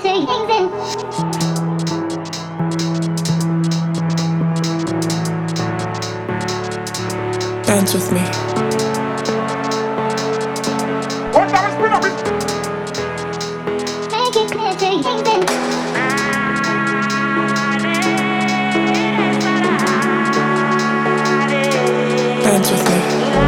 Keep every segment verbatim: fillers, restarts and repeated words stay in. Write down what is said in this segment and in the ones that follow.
Dance with me. What now is been up in Make it clear to you then. Dance with me.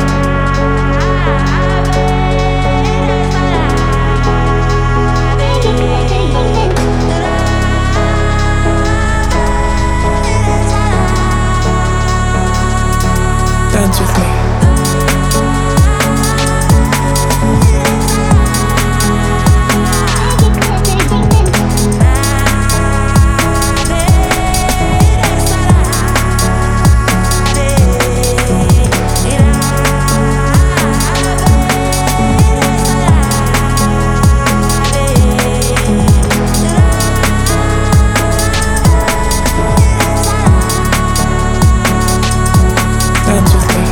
Dance with me. Dance with me.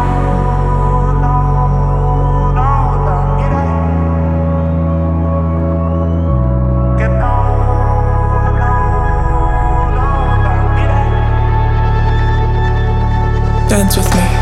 Dance with me.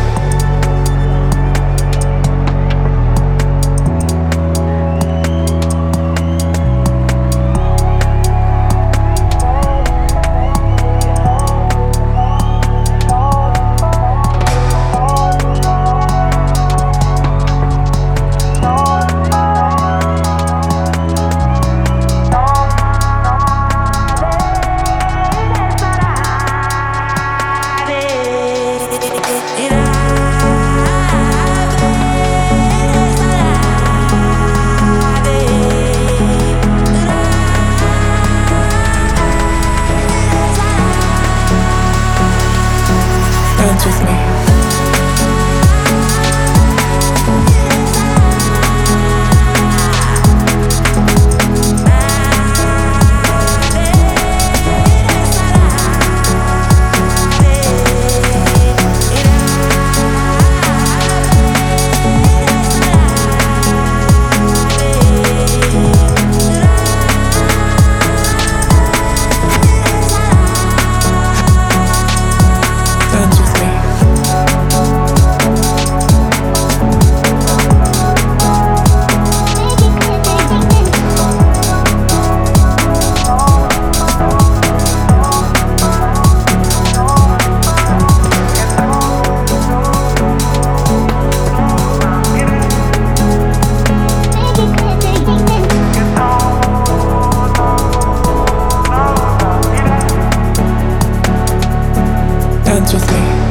Dance with me. Dance with me. Dance with me.